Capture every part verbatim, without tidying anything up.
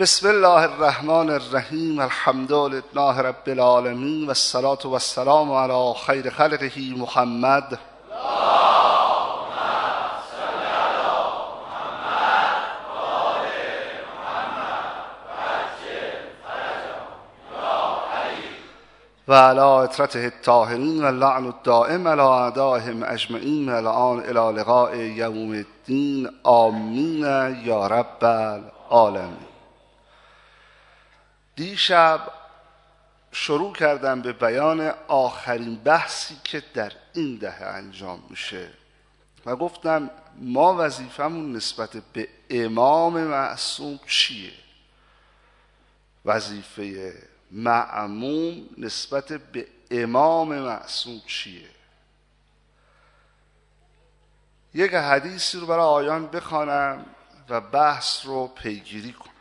بسم الله الرحمن الرحیم. الحمد لله رب العالمین و الصلاة و السلام علی خیر خلقه محمد. و علی اطرته الطاهرین و اللعن الدائم علی اعدائهم اجمعین و الان الی لقاء یوم الدین. آمین یا رب العالمین. دیشب شروع کردم به بیان آخرین بحثی که در این دهه انجام میشه و گفتم ما وظیفمون نسبت به امام معصوم چیه؟ وظیفه مأموم نسبت به امام معصوم چیه؟ یک حدیثی رو برای آیان بخوانم و بحث رو پیگیری کنم.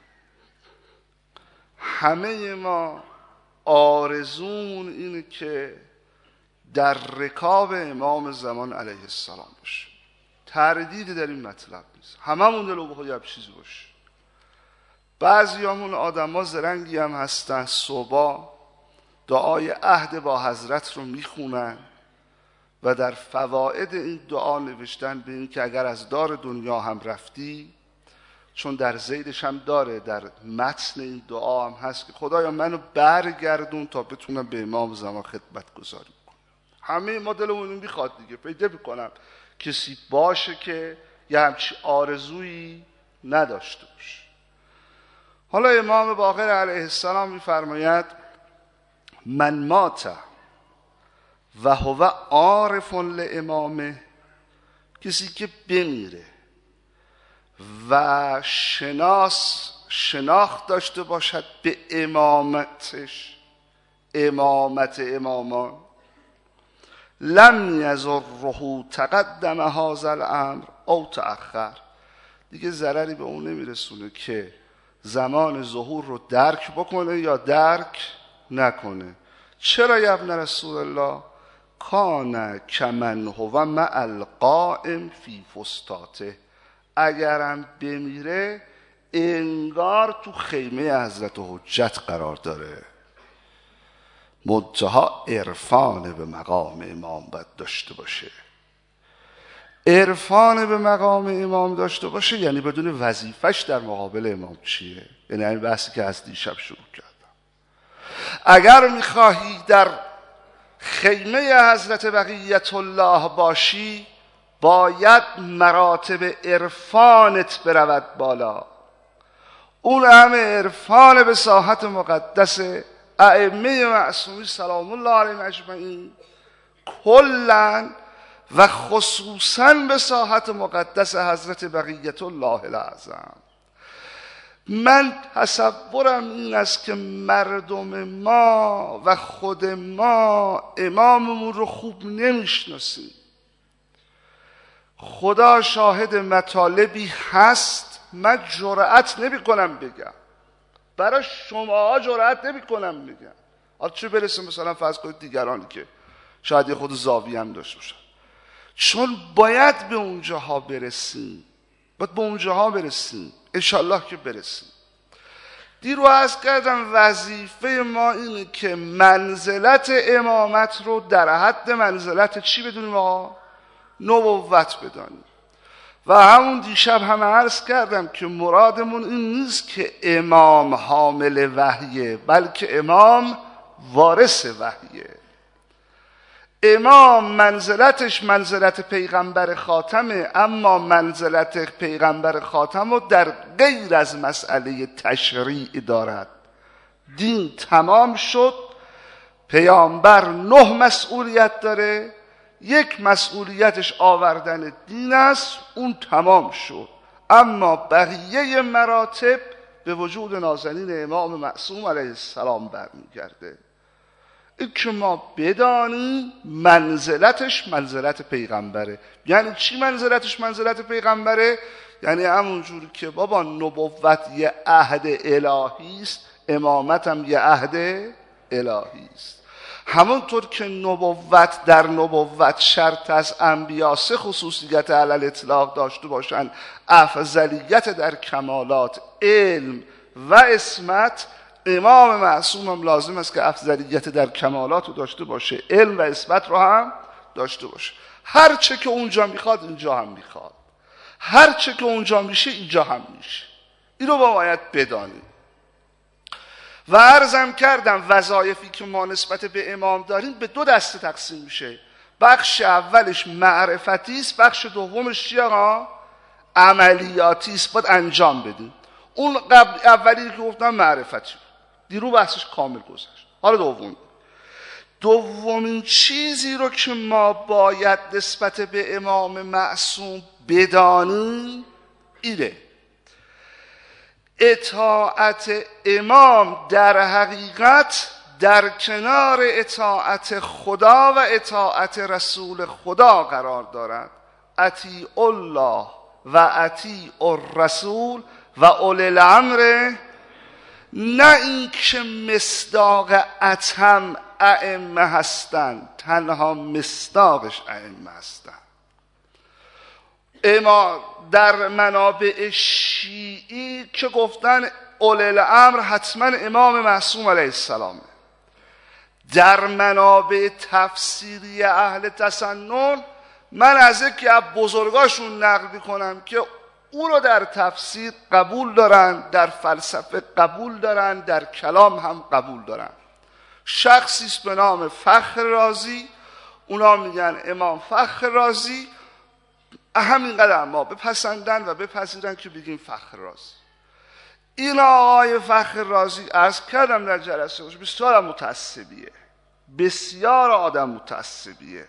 همه ما آرزومون اینه که در رکاب امام زمان علیه السلام باشه. تردیدی در این مطلب نیست. هممون دلو بخواد یه چیزی باشه. بعضیامون آدما زرنگی هم هستن، صبح دعای عهد با حضرت رو میخونن و در فواید این دعا نوشتن به این که اگر از دار دنیا هم رفتی، چون در زیدش هم داره، در متن این دعا هم هست که خدایا منو برگردون تا بتونم به امام زمان خدمت گذاری کنم. همه ما دلمون میخواد دیگه. پیدا میکنم کسی باشه که یه همچی آرزویی نداشته باشه. حالا امام باقر علیه السلام میفرماید من مات و هو عارف لامامه، کسی که بمیره و شناس شناخت داشته باشد به امامتش، امامت امامان، لم یضره تقدم هذا الامر او تأخر، دیگه ضرری به اون نمیرسونه که زمان ظهور رو درک بکنه یا درک نکنه. چرا یا ابن رسول الله؟ کان کمن هو مع القائم فی فستاته، اگرم بمیره انگار تو خیمه حضرت حجت قرار داره. منتها عرفان به مقام امام باید داشته باشه. عرفان به مقام امام داشته باشه یعنی بدون وظیفش در مقابل امام چیه. یعنی این بحثی که از دیشب شروع کردم. اگر میخواهی در خیمه حضرت بقیت الله باشی، باید مراتب عرفانت برود بالا. اون همه عرفان به ساحت مقدس ائمه معصومین سلام الله علیهم اجمعین، کلاً و خصوصاً به ساحت مقدس حضرت بقیت الله الاعظم. من تصورم این است که مردم ما و خود ما اماممون رو خوب نمیشناسیم. خدا شاهد مطالبی هست من جرأت نمی کنم بگم، برای شما جرأت نمی کنم بگم. حالا چه برسه مثلا فرض کنید دیگرانی که شاید یه خود زاویه هم داشته باشن، چون باید به اونجاها برسیم، باید به اونجاها برسیم، انشالله که برسیم. دیرو عرض کردم وظیفه ما اینه که منزلت امامت رو در حد منزلت چی بدونیم آقا؟ نبوت بدانیم. و همون دیشب هم عرض کردم که مرادمون این نیست که امام حامل وحیه، بلکه امام وارث وحیه. امام منزلتش منزلت پیغمبر خاتمه، اما منزلت پیغمبر خاتم رو در غیر از مسئله تشریع دارد. دین تمام شد، پیامبر نه مسئولیت داره، یک مسئولیتش آوردن دین است، اون تمام شد. اما بقیه مراتب به وجود نازنین امام معصوم علیه السلام برمیگرده. این که ما بدانیم منزلتش منزلت پیغمبره. یعنی چی منزلتش منزلت پیغمبره؟ یعنی همون جوری که بابا نبوت یه عهد الهی است، امامت هم یه عهد الهی است. همونطور که نبوت در نبوت شرط از انبیا سه خصوصیت علل اطلاق داشته باشن: افضلیت در کمالات، علم، و عصمت. امام معصوم هم لازم است که افضلیت در کمالات رو داشته باشه، علم و عصمت رو هم داشته باشه. هر چه که اونجا میخواد اینجا هم میخواد، هر چه که اونجا میشه اینجا هم میشه. اینو باید بدانیم. و عرضم کردم وظایفی که ما نسبت به امام داریم به دو دسته تقسیم میشه. بخش اولش معرفتی است، بخش دومش چیه ها؟ عملیاتی است، باید انجام بدیم. اون قبل اولی که گفتم معرفتی، دیرو بحثش کامل گذشت. حالا دوم دومین چیزی رو که ما باید نسبت به امام معصوم بدانیم اینه: اطاعت امام در حقیقت در کنار اطاعت خدا و اطاعت رسول خدا قرار دارد. اطیع الله و اطیع الرسول و اولی الامر، نه این که مصداق اتم ائمه هستند، تنها مصداقش ائمه هستند. اما در منابع شیعی که گفتن اولی الامر حتما امام معصوم علیه السلام، در منابع تفسیری اهل تسنن من از یکی از بزرگاشون نقل میکنم که او رو در تفسیر قبول دارن، در فلسفه قبول دارن، در کلام هم قبول دارن. شخصی است به نام فخر رازی، اونا میگن امام فخر رازی. همینقدر ما بپسندن و بپذیرن که بگیم فخر رازی. این آقای فخر رازی عرض کردم در جلسه بسیار متعصبیه، بسیار آدم متعصبیه.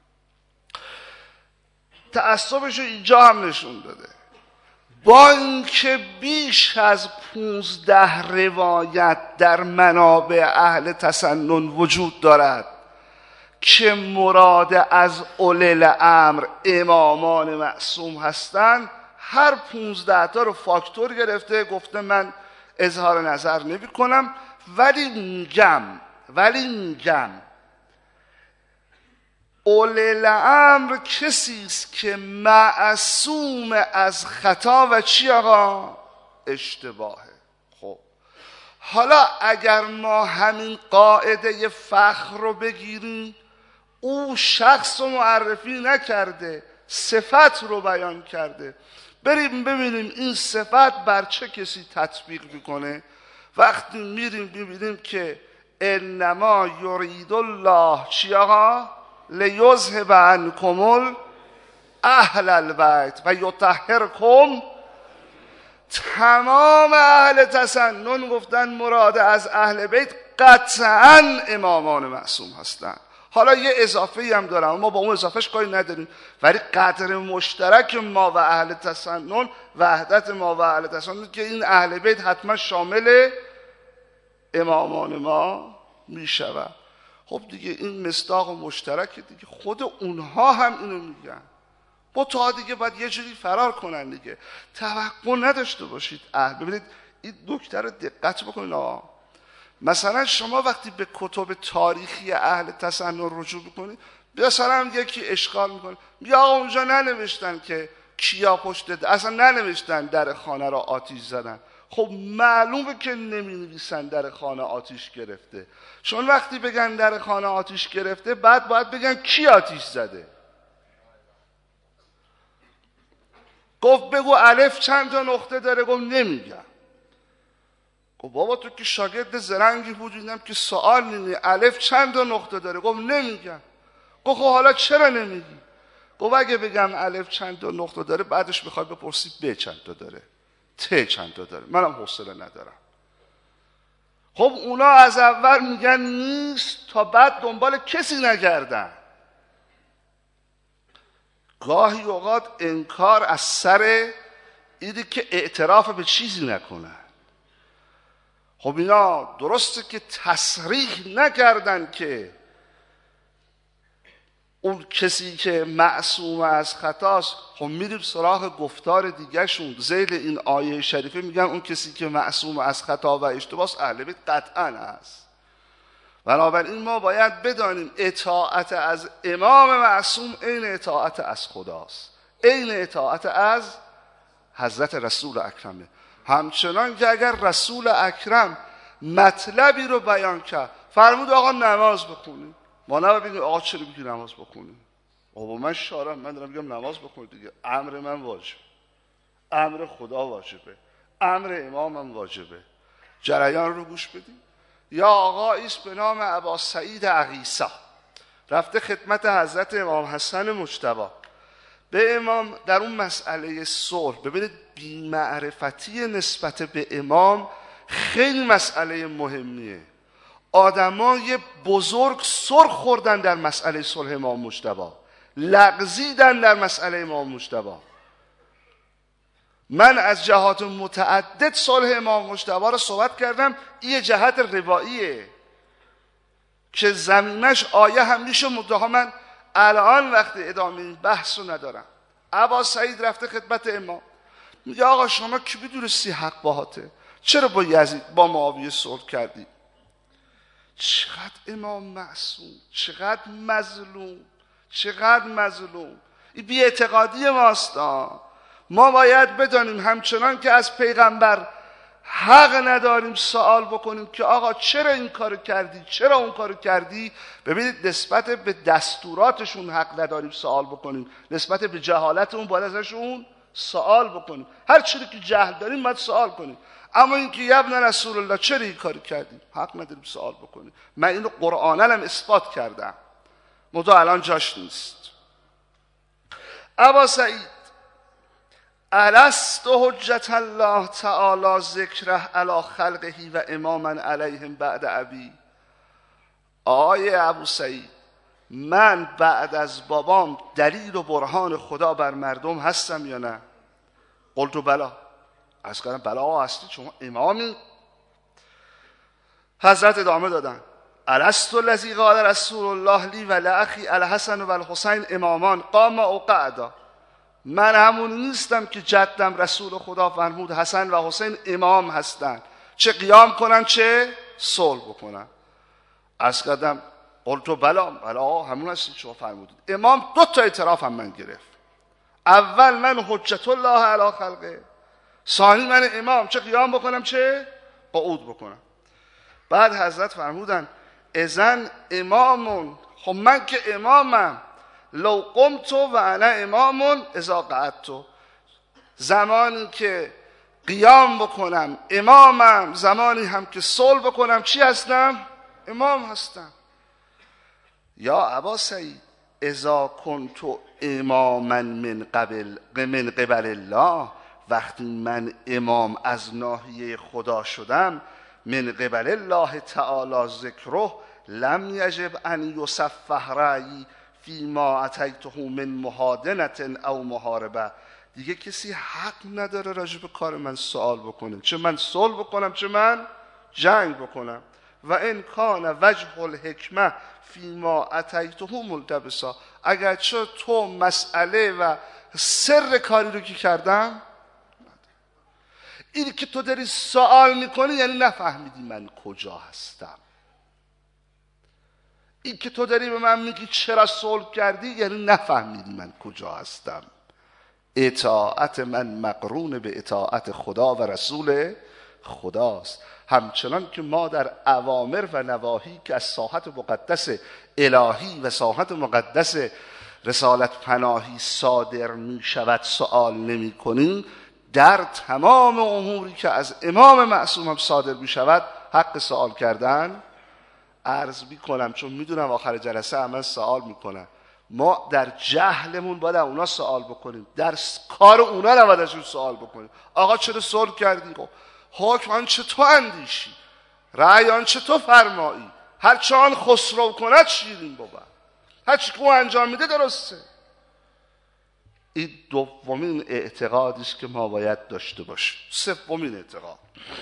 تعصبش رو اینجا هم نشون داده. با اینکه بیش از پونزده روایت در منابع اهل تسنن وجود دارد که مراد از اولی الامر امامان معصوم هستند، هر پونزده تا رو فاکتور گرفته گفته من اظهار نظر نمی کنم، ولی میگم ولی میگم اولی الامر کسی است که معصوم از خطا و چی آقا؟ اشتباهه. خب حالا اگر ما همین قاعده فخر رو بگیریم، او شخص رو معرفی نکرده، صفت رو بیان کرده، بریم ببینیم این صفت بر چه کسی تطبیق میکنه. وقتی میریم ببینیم که انما یرید الله چی آقا؟ لیذهب عنکم اهل البیت و یطهرکم. تمام اهل تسنن گفتن مراد از اهل بیت قطعا امامان معصوم هستند. حالا یه اضافه هم دارم، ما با اون اضافهش کاری نداریم، ولی قدر مشترک ما و اهل تسنن، وحدت ما و اهل تسنن که این اهل بیت حتما شامل امامان ما می شود. خب دیگه این مصداق مشترک دیگه، خود اونها هم اینو میگن. با تا دیگه باید یه جوری فرار کنن دیگه. توقع نداشته باشید. اهل ببینید این نکته رو دقت بکنید. آه. مثلا شما وقتی به کتب تاریخی اهل تسنن رجوع بکنید، مثلا یکی اشکال میکنه میگه آقا اونجا ننوشتن که کیا پشت، اصلا ننوشتن در خانه را آتیش زدن. خب معلومه که نمی نویسن در خانه آتیش گرفته، چون وقتی بگن در خانه آتیش گرفته بعد باید بگن کی آتیش زده. گفت بگو الف چند تا نقطه داره، گفت نمیگم. گفت بابا تو که شاگرد زرنگی بود، دیدم که سوال نمی الف چند تا نقطه داره، گفت نمیگم. گفت خب حالا چرا نمیگی؟ گفت اگه بگم الف چند تا نقطه داره بعدش میخوای بپرسی ب چند تا داره، ت چند تا داره، منم حوصله ندارم. خب اونا از اول میگن نیست تا بعد دنبال کسی نگردن. گاهی اوقات انکار از سر اینه که اعتراف به چیزی نکنن. خب اینا درسته که تصریح نکردن که اون کسی که معصوم از خطاست. خب میریم سراغ گفتار دیگه شون. ذیل این آیه شریفه میگن اون کسی که معصوم از خطا و اشتباهست اهل بیت قطعا هست. بنابراین ما باید بدانیم اطاعت از امام معصوم عین اطاعت از خداست، عین اطاعت از حضرت رسول اکرمه. همچنان که اگر رسول اکرم مطلبی رو بیان کرد فرمود آقا نماز بخونید، ما نباید بگیم آقا چرا میگی نماز بخونید؟ آقا من شارم، من دارم میگم نماز بخونید دیگه، امر من واجب، امر خدا واجبه، امر امامم واجبه، جریان رو گوش بدید. یا آقایی است به نام ابا سعید عقیصی رفته خدمت حضرت امام حسن مجتبی. به امام در اون مسئله صلح، ببینید بی‌معرفتی نسبت به امام خیلی مسئله مهمیه. آدمای بزرگ سر خوردن در مسئله صلح امام مجتبی، لغزیدن در مسئله امام مجتبی. من از جهات متعدد صلح امام مجتبی رو صحبت کردم. این جهت رواییه که زمینش آیه هم میشه، مدعا من الان وقت ادامه این بحث رو ندارم. ابا سعید رفته خدمت امام، میگه آقا شما کی بدونستی حق باهاته؟ چرا با یزید با معاویه صلح کردی؟ چقدر امام معصوم، چقدر مظلوم، چقدر مظلوم. این بی اعتقادی ماستا. ما باید بدانیم همچنان که از پیغمبر حق نداریم سوال بکنیم که آقا چرا این کارو کردی، چرا اون کارو کردی. ببینید نسبت به دستوراتشون حق نداریم سوال بکنیم، نسبت به جهالت اون باید ازشون سوال بکنیم. هر چیزی که جهل داریم باید سوال کنیم. اما اینکه یا ابن رسول الله چرا این کارو کردی، حق نداریم سوال بکنیم. من اینو قرآناً هم اثبات کردم، مدام الان جاش نیست. ابا سعید الست حجت الله تعالی ذکره علی خلقه و اماما علیهم بعد ابی. آقای ابو سعید، من بعد از بابام دلیل و برهان خدا بر مردم هستم یا نه؟ قلت بلا. از کردم بلا هستی، شما امامی. حضرت ادامه دادن الست الذی قال رسول الله لی و لاخی الحسن و الحسین امامان قام او قعدا. من همون نیستم که جدم رسول خدا فرمود حسن و حسین امام هستن، چه قیام کنن چه صلح بکنن. از کردم قلت بلا بلا همون هستی شما فرمودید. امام دو تا اعتراف هم من گرفت. اول من حجت الله علی خلقه، ثانی من امام، چه قیام بکنم چه قعود بکنم. بعد حضرت فرمودن اذن امامون، خب من که امامم، لو قمت و انا امامون اذا قعدت، زمانی که قیام بکنم امامم، زمانی هم که صلح بکنم چی هستم؟ امام هستم. یا ابا سعید اذا کنت اماما من قبل من قبل الله، وقتی من امام از ناحیه خدا شدم، من قبل الله تعالی ذکره لم یجب ان یصفح رأیی فی ما اتیته من محادنت او محاربه. دیگه کسی حق نداره راجع به کار من سوال بکنه، چه من صلح بکنم چه من جنگ بکنم. و ان کان وجه الحکمه فی ما اتیته ملتبسا، اگر چه تو مسئله و سر کاری رو که کردم، این که تو داری سوال میکنی یعنی نفهمیدی من کجا هستم. این که تو داری به من میگی چرا صلح کردی یعنی نفهمیدی من کجا هستم. اطاعت من مقرون به اطاعت خدا و رسول خداست. همچنان که ما در اوامر و نواهی که از ساحت مقدس الهی و ساحت مقدس رسالت پناهی صادر می شود سوال نمی کنیم، در تمام اموری که از امام معصوم هم صادر می شود حق سوال کردن عرض می کنم، چون می دونم آخر جلسه همه سوال می کنم. ما در جهلمون باید اونا سوال بکنیم، در کار اونا نباید ازشون سوال بکنیم. آقا چرا صلح کردی؟ خب حکم آن چه تو اندیشی، رأی آن چه تو فرمایی، هر چه آن خسرو کند شیرین بود، هر چی که او انجام میده درسته. این دومین اعتقادی است که ما باید داشته باشیم. سومین اعتقاد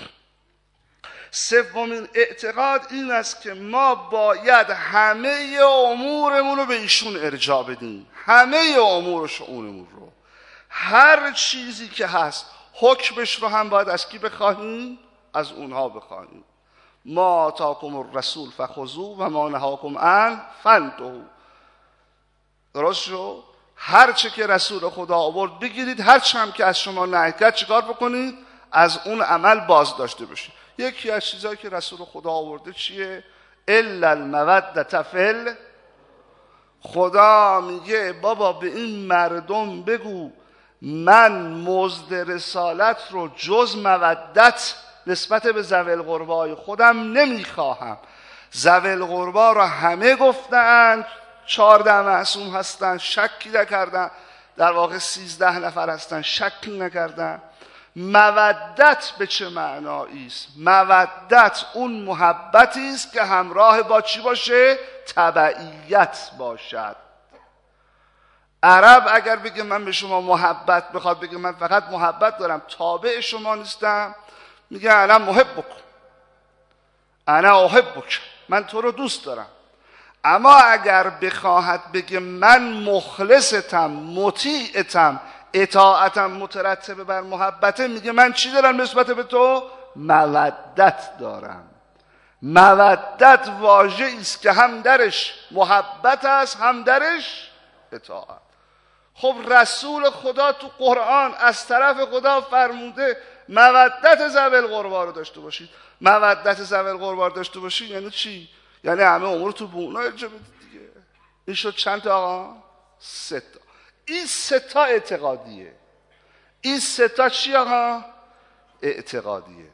سومین اعتقاد این است که ما باید همه امورمون رو به ایشون ارجاع بدیم، همه امور و شؤونمون رو، هر چیزی که هست حکمش رو هم باید از کی بخواهیم؟ از اونها بخواهیم. ما آتاکم الرسول فخذوه و ما نهاکم عنه فانتهوا. درست شو؟ هر چه که رسول خدا آورد بگیرید، هر چه هم که از شما نهی کرد چیکار بکنید؟ از اون عمل باز داشته باشی. یکی از چیزایی که رسول خدا آورده چیه؟ الا المودة فی. خدا میگه بابا به این مردم بگو من مزد رسالت رو جز مودت نسبت به ذوی القربای خودم نمیخواهم. ذوی القربا رو همه گفتن چهارده معصوم هستن، شکی نکردن. در واقع سیزده نفر هستن، شکی نکردن. مودت به چه معنایی است؟ مودت اون محبتی است که همراه با چی باشه؟ تبعیت باشد. عرب اگر بگه من به شما محبت بخواد، بگه من فقط محبت دارم تابع شما نیستم، میگه انا محبک، انا احبک، من تو رو دوست دارم. اما اگر بخواهد بگه من مخلصتم، مطیعتم، اطاعتم مترتبه بر محبته، میگه من چی دارم نسبت به تو؟ مودت دارم. مودت واژه‌ای است که هم درش محبت است هم درش اطاعت. خب رسول خدا تو قرآن از طرف خدا فرموده مودت ذوی القربا رو داشته باشید. مودت ذوی القربا رو داشته باشید یعنی چی؟ یعنی همه امور تو به اونا ارجاع بدید دیگه. این شد چند تا آقا؟ سه تا. این سه تا اعتقادیه. این سه تا چی آقا؟ اعتقادیه.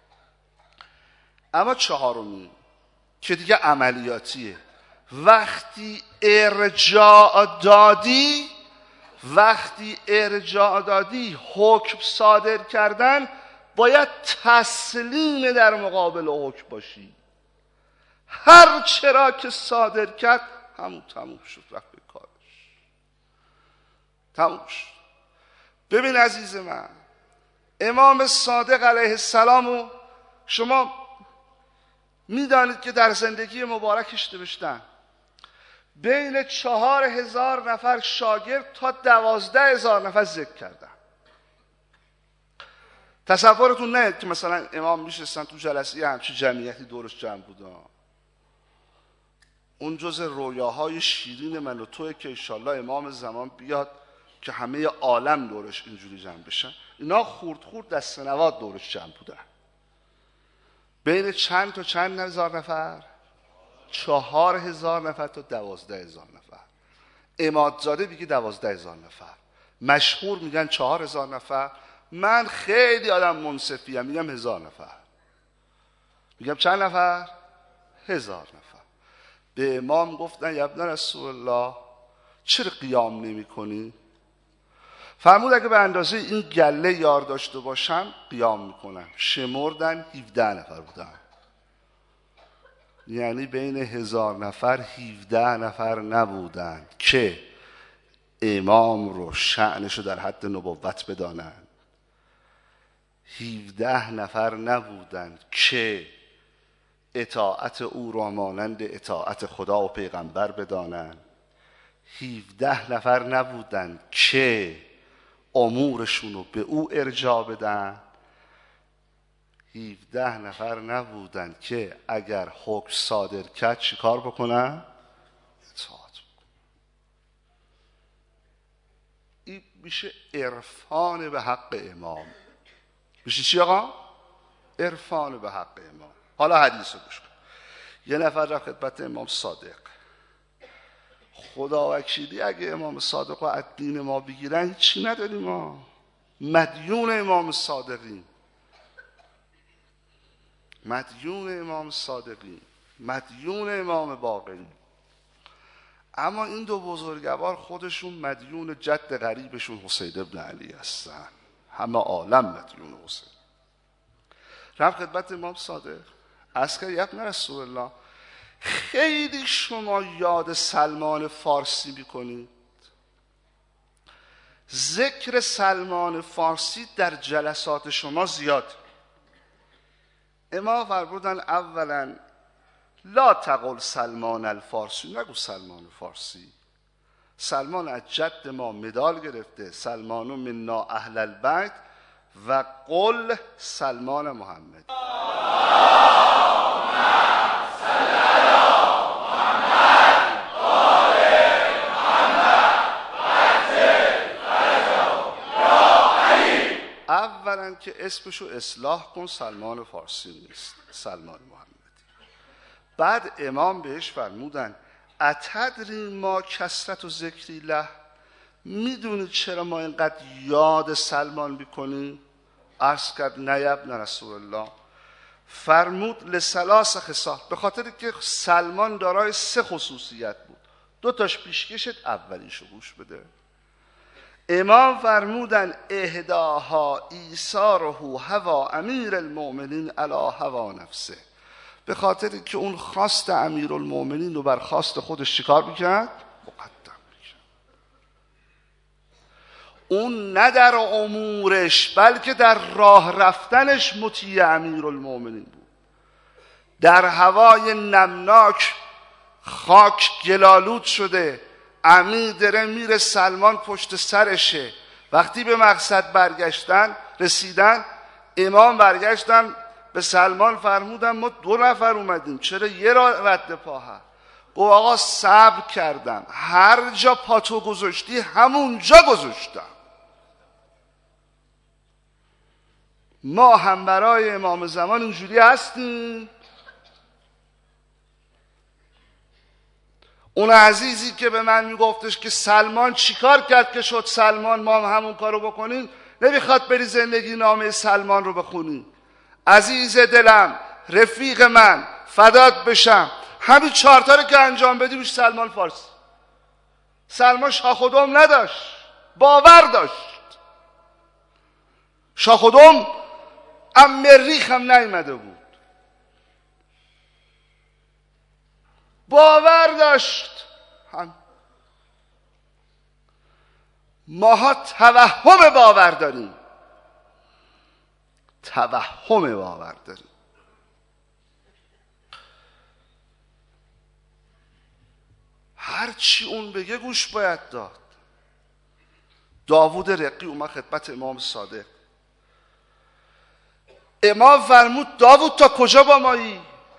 اما چهارمی که دیگه عملیاتیه، وقتی ارجاع دادی وقتی ارجاع دادی حکم صادر کردن باید تسلیم در مقابل حکم باشی. هر چرا که صادر کرد همون تموم شد، رفت به کارش، تموم شد. ببین عزیز من، امام صادق علیه السلام شما میدانید که در زندگی مبارکش نوشتن بین چهار هزار نفر شاگرد تا دوازده هزار نفر ذکر کردن. تصورتون نه که مثلا امام میشستن تو جلسه همچی جمعیتی دورش جمع بودن. اون جز رویاهای شیرین من و توی که انشالله امام زمان بیاد که همه عالم دورش اینجوری جمع بشن. اینا خورد خورد دست نواد دورش جمع بودن. بین چند تا چند هزار نفر؟ چهار هزار نفر تا دوازده هزار نفر. امادزاده میگه دوازده هزار نفر، مشهور میگن چهار هزار نفر. من خیلی آدم منصفیم، میگم هزار نفر. میگم چند نفر؟ هزار نفر. به امام گفتن یا ابن رسول الله چرا قیام نمی کنی؟ فرمود اگه به اندازه این گله یار داشته باشم قیام میکنم. شمردن هفده نفر بودن، یعنی بین هزار نفر هفده نفر نبودن که امام رو شأنش رو در حد نبوت بدانن. هفده نفر نبودن که اطاعت او را مانند اطاعت خدا و پیغمبر بدانن. هفده نفر نبودن که امورشون رو به او ارجاع بدن. هفده نفر نبودن که اگر حکم صادر کرد چی کار بکنن؟ اطاعت بکنن. این میشه عرفان به حق امام. میشه چی آقا؟ عرفان به حق امام. حالا حدیث رو گوش کن. یه نفر رفت خدمت امام صادق. خدا وکیلی اگه امام صادق رو از دین ما بگیرن چی نداریم ما؟ مدیون امام صادقیم، مدیون امام صادقی، مدیون امام باقری. اما این دو بزرگوار خودشون مدیون جد غریبشون حسین ابن علی هستن. همه عالم مدیون حسین. رفت خدمت امام صادق عرض کرد یا ابن رسول الله خیلی شما یاد سلمان فارسی میکنید. ذکر سلمان فارسی در جلسات شما زیاد. امام فرمودن اولا لا تقل سلمان الفارسی، نگو سلمان فارسی. سلمان از جد ما مدال گرفته، سلمان منا اهل البیت، و قل سلمان محمد. اولا میفرمایند که اسمشو اصلاح کن، سلمان فارسی نیست، سلمان محمدی. بعد امام بهش فرمودن اتدری ما کثرت و ذکری له، میدونید چرا ما اینقدر یاد سلمان میکنیم؟ عرض کرد نه یا ابن رسول الله. فرمود لثلاث خصال، به خاطر که سلمان دارای سه خصوصیت بود. دو تاش پیشکشت، اولیشو گوش بده. امام فرمودن اهداها ایثاره هوا امیر المؤمنین علی هوا نفسه، به خاطر که اون خواست امیر المؤمنین رو بر خواست خودش چیکار میکرد؟ مقدم میکرد. اون نه در امورش بلکه در راه رفتنش مطیع امیر المؤمنین بود. در هوای نمناک خاک گلالود شده، امیر داره میره، سلمان پشت سرشه. وقتی به مقصد برگشتن رسیدن، امام برگشتن به سلمان فرمودن ما دو نفر اومدیم، چرا یه را رد پا هست؟ گفت آقا صبر کردم، هر جا پاتو گذاشتی همونجا گذاشتم. ما هم برای امام زمان اینجوری هستیم. اون عزیزی که به من میگفتش که سلمان چیکار کرد که شد سلمان، ما هم همون کارو بکنیم، نمیخواد بری زندگی نامه سلمان رو بخونی. عزیز دلم، رفیق من، فدات بشم، همین چهارتا رو که انجام بدی میشه سلمان فارسی. سلمان شاخ و دم نداشت، باور داشت. شاخ و دم ام مریخ هم نیامده بود، باور داشت. هم ماها توهم باور داریم، توهم باور داریم. هر چی اون بگه گوش باید داد. داوود رقی اومد خدمت امام صادق. امام فرمود داوود تا کجا با مایی؟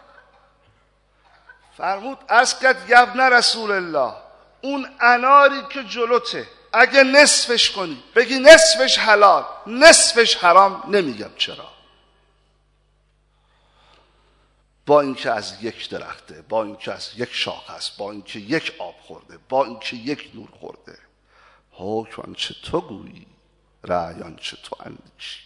فرمود عرض کرد ابن رسول الله، اون اناری که جلوته اگه نصفش کنی بگی نصفش حلال نصفش حرام، نمیگم چرا. با اینکه از یک درخته، با اینکه از یک شاخه است، با اینکه یک آب خورده، با اینکه یک نور خورده، حکم آنچه تو گویی، رأی آنچه تو اندیشی.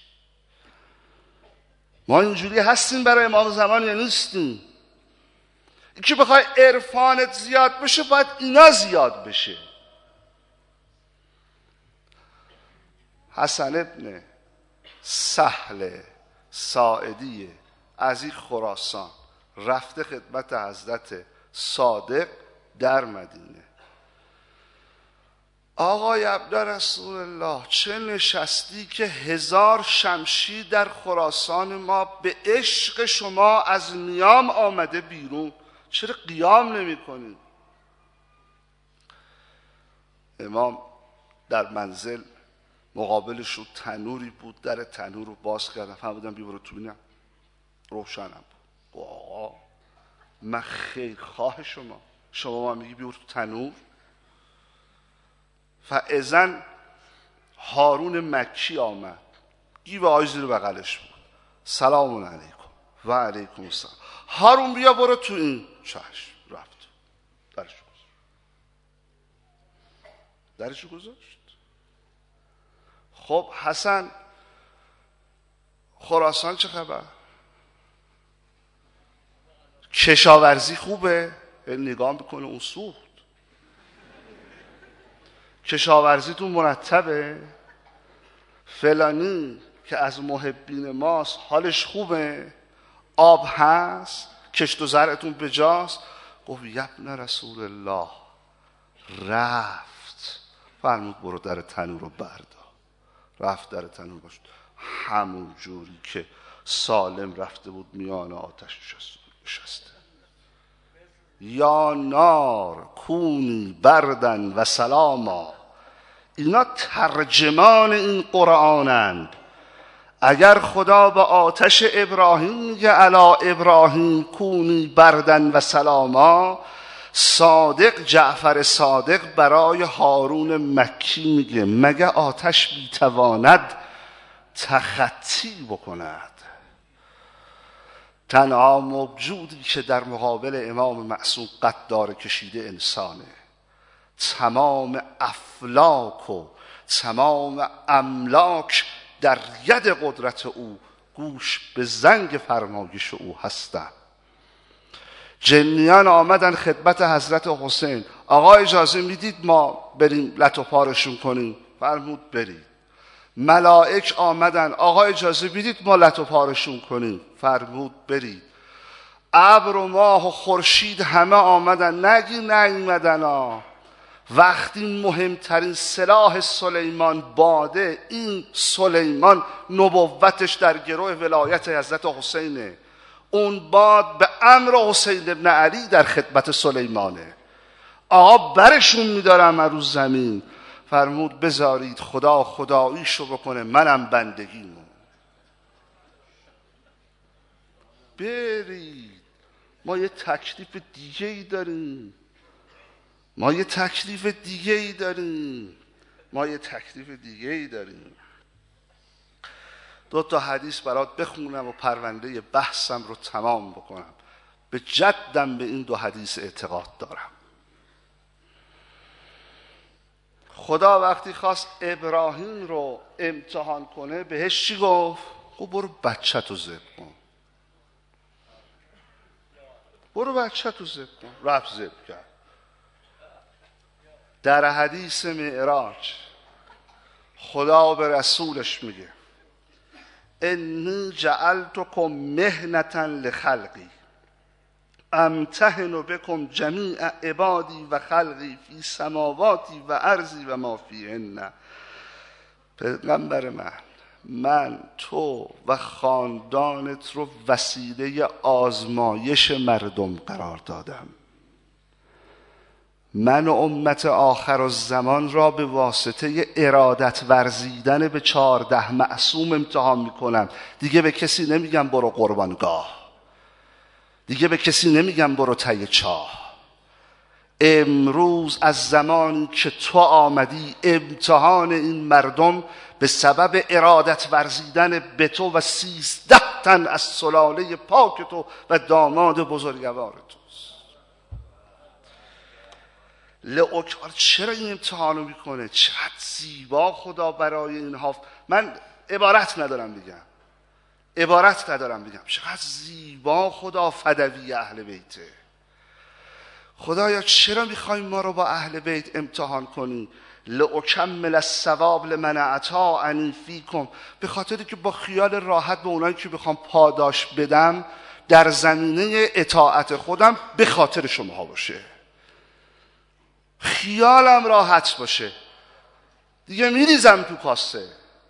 ما اینجوری هستیم برای امام زمان یا نیستیم؟ این که بخوای عرفانت زیاد بشه باید اینا زیاد بشه. حسن ابن سهل ساعدی از این خراسان رفته خدمت حضرت صادق در مدینه. آقای عبد رسول الله، چه نشستی که هزار شمشیر در خراسان ما به عشق شما از نیام آمده بیرون، چرا قیام نمی کنید؟ امام در منزل مقابلش رو تنوری بود، در تنور رو باز کردم، فرمودم بی برو تو بینم، روشنم بود. آقا من خیلی خواه شما، شما من میگی بی برو تو تنور. فاذن هارون مکی آمد، گیو آی زیر بغلش بود، سلام علیکم و علیکم السلام. هارون بیا برو تو این. چشم. رفت درشو گذاشت. درشو گذاشت. خب حسن، خراسان چه خبر؟ کشاورزی خوبه؟ نگاه بکنه اون سوخت. کشاورزیتون مرتبه؟ فلانی که از محبین ماست حالش خوبه؟ آب هست؟ کشت و زرعتون بجاست؟ گفت ابن رسول الله، رفت. فرمود برو در تنور رو بردار. رفت در تنور باشد، همون جوری که سالم رفته بود میان آتش نشسته. یا نار کونی بردن و سلاما. اینا ترجمان این قرآنند. اگر خدا به آتش ابراهیم میگه الا ابراهیم کونی بردن و سلاما، صادق جعفر صادق برای هارون مکی میگه مگه آتش میتواند تخطی بکند. تنها موجودی که در مقابل امام معصوم قد داره کشیده انسانه. تمام افلاک و تمام املاک در ید قدرت او گوش به زنگ فرمایش او هستند. جنیان آمدن خدمت حضرت حسین، آقا اجازه میدید ما بریم لت و پارشون کنیم؟ فرمود برید. ملائک آمدن، آقا اجازه میدید ما لت و پارشون کنیم؟ فرمود برید. ابر و ماه و خورشید همه آمدن، نگی نیومدن ها. وقتی مهمترین سلاح سلیمان باده، این سلیمان نبوتش در گروه ولایت حضرت حسینه، اون باد به امر حسین ابن علی در خدمت سلیمانه. آقا برشون میدارم رو زمین. فرمود بذارید خدا خداییشو بکنه، منم بندگیمو. برید. ما یه تکلیف دیگه ای داریم ما یه تکلیف دیگه ای داریم ما یه تکلیف دیگه ای داریم دو تا حدیث برات بخونم و پرونده بحثم رو تمام بکنم. به جدم به این دو حدیث اعتقاد دارم. خدا وقتی خواست ابراهیم رو امتحان کنه بهش چی گفت؟ خب برو بچه تو ذبح کن. برو بچه تو ذبح کن. رفت ذبح کرد. در حدیث معراج خدا به رسولش میگه انی جعلتکم مهنة لخلقی امتحن بکم جمیع عبادی و خلقی فی سماواتی و ارضی و ما فیهن. پیغمبر من من تو و خاندانت رو وسیله آزمایش مردم قرار دادم. من و امت آخر الزمان را به واسطه ارادت ورزیدن به چهارده معصوم امتحان میکنم. دیگه به کسی نمیگم برو قربانگاه، دیگه به کسی نمیگم برو ته چاه. امروز از زمانی که تو آمدی امتحان این مردم به سبب ارادت ورزیدن به تو و سیزده تن از سلاله پاک تو و داماد بزرگوار توست. لئوکار چرا این امتحانو میکنه؟ چقدر زیبا خدا برای اینها. من عبارت ندارم بگم عبارت ندارم بگم چقدر زیبا خدا فدوی اهل بیته. خدایا چرا میخوای ما رو با اهل بیت امتحان کنی؟ لأکمل الثواب لمن اطاعنی فیکم. به خاطری که با خیال راحت به اونایی که بخوام پاداش بدم در زمینه اطاعت خودم به خاطر شما باشه، خیالم راحت باشه، دیگه میریزم تو کاسه.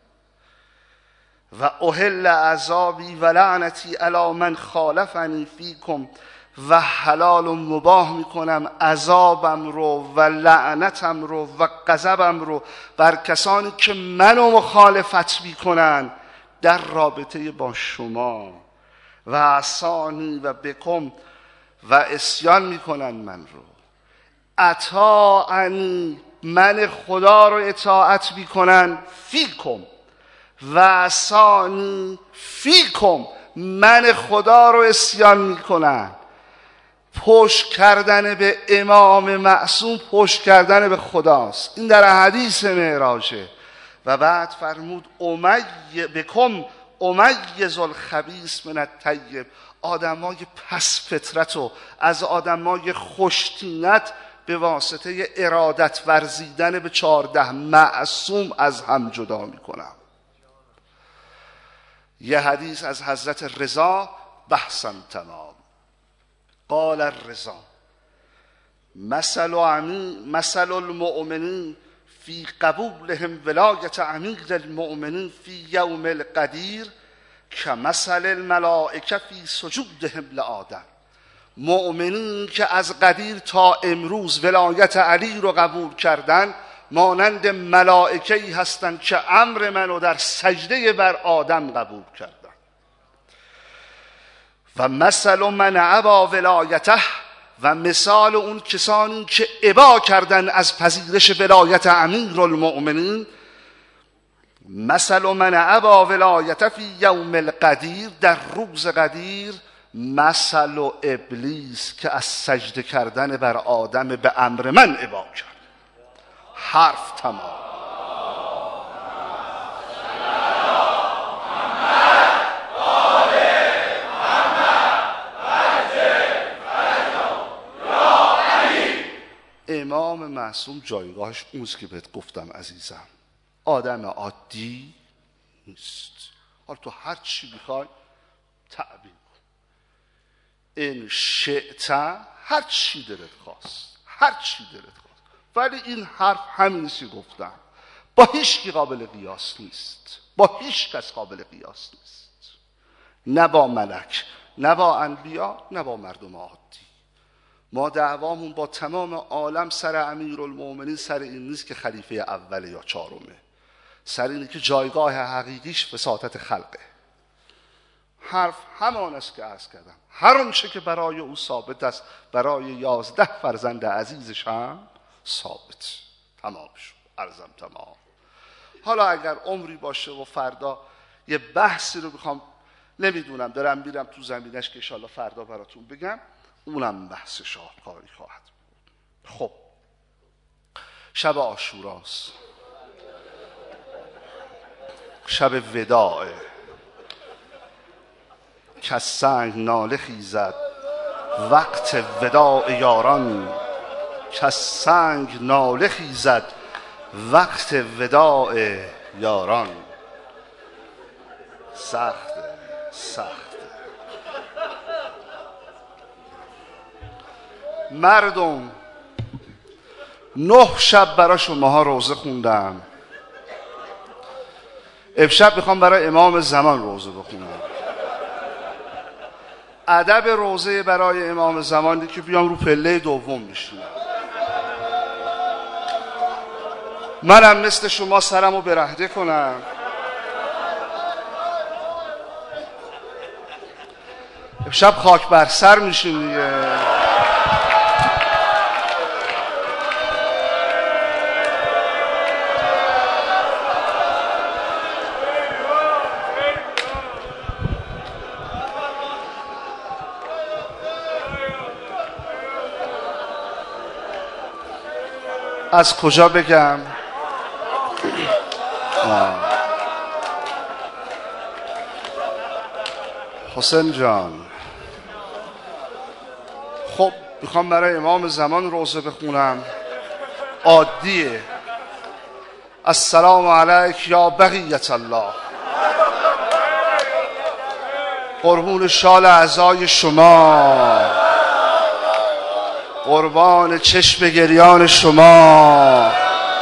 و احل عذابی و لعنتی علی من خالفنی فیکم. و حلال و مباح میکنم عذابم رو و لعنتم رو و غضبم رو بر کسانی که منو مخالفت میکنن در رابطه با شما. و عصانی و بکم و عصیان میکنن من رو. اطاعنی من خدا رو اطاعت میکنن فیکم. و عصانی فیکم من خدا رو عصیان میکنن. پشت کردن به امام معصوم پشت کردن به خداست. این در حدیث معراجه. و بعد فرمود امی بکم امیز الخبیث من الطیب. آدمای پس فطرت و از آدمای خوشتینت به واسطه ارادت ورزیدن به چهارده معصوم از هم جدا میکنم. یه حدیث از حضرت رضا بحثا تمام. قال الرضا مثل عمی مثل المؤمنین فی قبولهم ولایت امیر المؤمنین فی یوم القدیر که مثل الملائکه فی سجودهم لآدم. مؤمنین که از قدیر تا امروز ولایت علی رو قبول کردن مانند ملائکه‌ای هستند که امر منو در سجده بر آدم قبول کردن. و مثل من عبا ولایته. و مثال اون کسانی که ابا کردن از پذیرش ولایت امیر المؤمنین مثل من ابا ولایت فی یوم القدیر، در روز قدیر مثل و ابلیس که از سجده کردن بر آدم به امر من ابا کرد. حرف تمام. امام معصوم جایگاهش اونست که بهت گفتم عزیزم، آدم عادی نیست. حالا تو هر چی بخوای تعبیر کن، این شئت، هر چی دلت خواست، هر چی دلت خواست، ولی این حرف همینیست که گفتم، با هیچ کی قابل قیاس نیست، با هیچ کس قابل قیاس نیست، نه با ملک، نه با انبیا، نه با مردم عادی. ما دعوامون با تمام عالم سر امیرالمومنین سر این نیست که خلیفه اوله یا چهارمه، سر اینه که جایگاه حقیقیش وساطت خلقه. حرف همان است که عرض کردم، هر آنچه که برای او ثابت است برای یازده فرزند عزیزش هم ثابت. تمام شد، عرضم تمام. حالا اگر عمری باشه و فردا یه بحثی رو بخوام، نمیدونم، دارم میرم تو زمینش که انشالله فردا براتون بگم، اونم بحث شاهکاری خواهد بود. خب شب عاشوراست، شب وداعه، که سنگ ناله خیزد وقت وداع یاران، که سنگ ناله خیزد وقت وداع یاران. سخته سخته. مردم نه شب برای شماها روزه خوندم، امشب میخوام برای امام زمان روزه بخونم. ادب روزه برای امام زمانی که بیام رو پله دوم میشینم. منم مثل شما سرمو برهنه کنم، امشب خاک بر سر میشین دیگه. از کجا بگم؟ حسین جان، خب میخوام برای امام زمان روزه بخونم. عادیه. السلام علیک یا بقیت الله، قربون شال اعضای شما، قربان چشم گریان شما.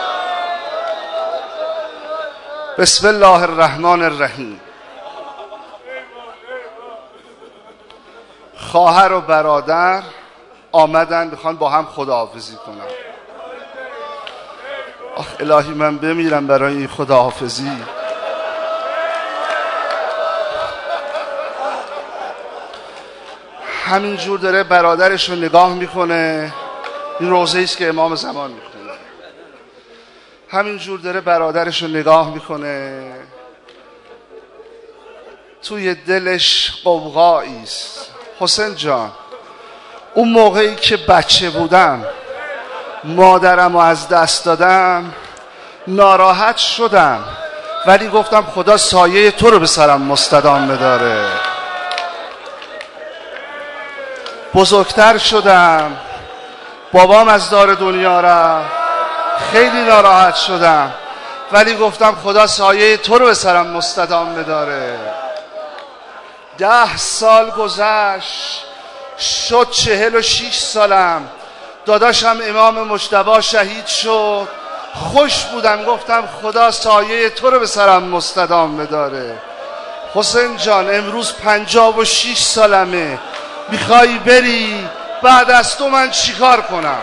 بسم الله الرحمن الرحیم. خواهر و برادر آمدن بخوان با هم خداحافظی کنن. آخ الهی من بمیرم برای این خداحافظی. همینجور داره برادرش رو نگاه میکنه. این روزه ایست که امام زمان میخونه. همینجور داره برادرش رو نگاه میکنه، توی دلش قوقایی است. حسین جان، اون موقعی که بچه بودم مادرم رو از دست دادم ناراحت شدم، ولی گفتم خدا سایه تو رو به سرم مستدام بداره. بزرگتر شدم، بابام از دار دنیا رفت، خیلی ناراحت شدم، ولی گفتم خدا سایه تو رو به سرم مستدام بداره. ده سال گذشت، شد چهل و شیش سالم. داداشم امام مجتبی شهید شد. خوش بودم، گفتم خدا سایه تو رو به سرم مستدام بداره. حسین جان، امروز پنجاه و شیش سالمه. میخوای بری؟ بعد از تو من چیکار کنم؟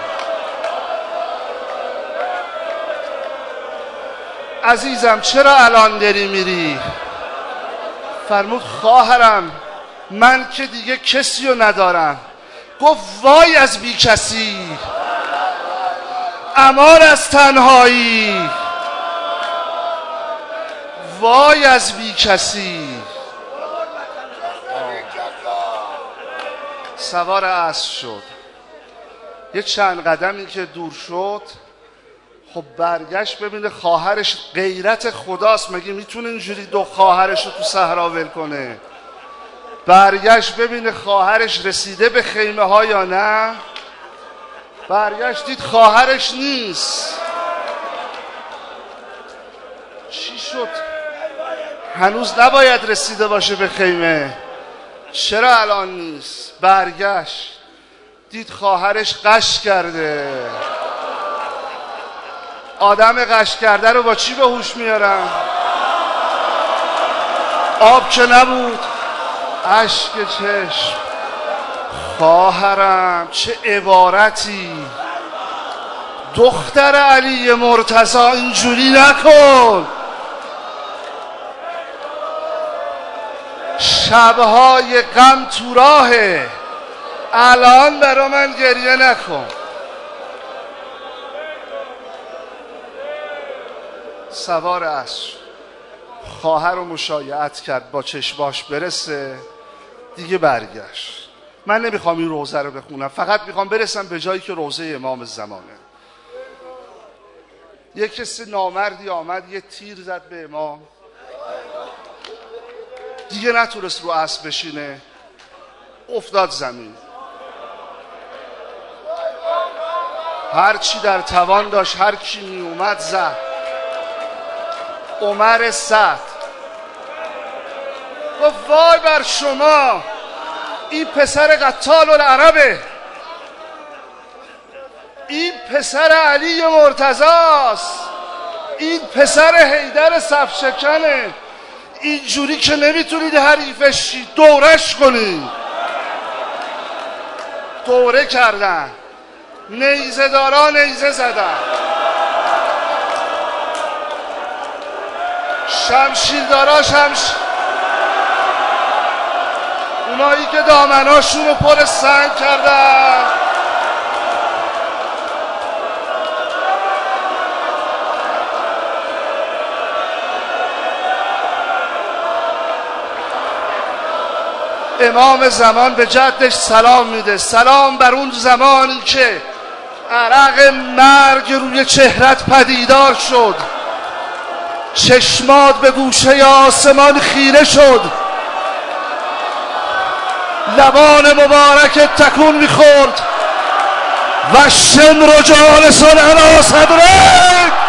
عزیزم چرا الان داری میری؟ فرمود خواهرم من که دیگه کسی رو ندارم. گفت وای از بی کسی، امان از تنهایی. وای از بی کسی. سوار اسب شد، یه چند قدمی که دور شد خب برگشت ببینه خواهرش، غیرت خداست، مگه میتونه اینجوری دو خواهرش رو تو صحرا ول کنه؟ برگشت ببینه خواهرش رسیده به خیمه ها یا نه. برگشت دید خواهرش نیست. چی شد؟ هنوز نباید رسیده باشه به خیمه، چرا الان نیست؟ برگشت دید خواهرش غش کرده. آدم غش کرده رو با چی به هوش میارن؟ آب که نبود، اشک چشم. خواهرم چه عبارتی، دختر علی مرتضی اینجوری نکن. شبهای غم تو راهه، الان برا من گریه نکن. سوار اسب خواهر رو مشایعت کرد با چشماش برسه، دیگه برگشت. من نمیخوام این روزه رو بخونم، فقط میخوام برسم به جایی که روزه امام زمانه. یک کسی نامردی آمد یه تیر زد به امام، دیگه نتونست رو اسب بشینه، افتاد زمین. هر چی در توان داشت، هر کی می اومد زد. عمر سعد گفت وای بر شما، این پسر قتال العربه، این پسر علی مرتضی است، این پسر حیدر صفشکنه، اینجوری که نمیتونید حریفش شید، دورش کنید. دوره کردن، نیزه دارا نیزه زدن، شمشیر دارا شمشیر، اونایی که دامناشون رو پر سنگ کردن. امام زمان به جدش سلام میده، سلام بر اون زمانی که عرق مرگ روی چهرت پدیدار شد، چشمات به گوشه آسمان خیره شد، لبان مبارکت تکون میخورد و شمر و جالسون علی صدرک.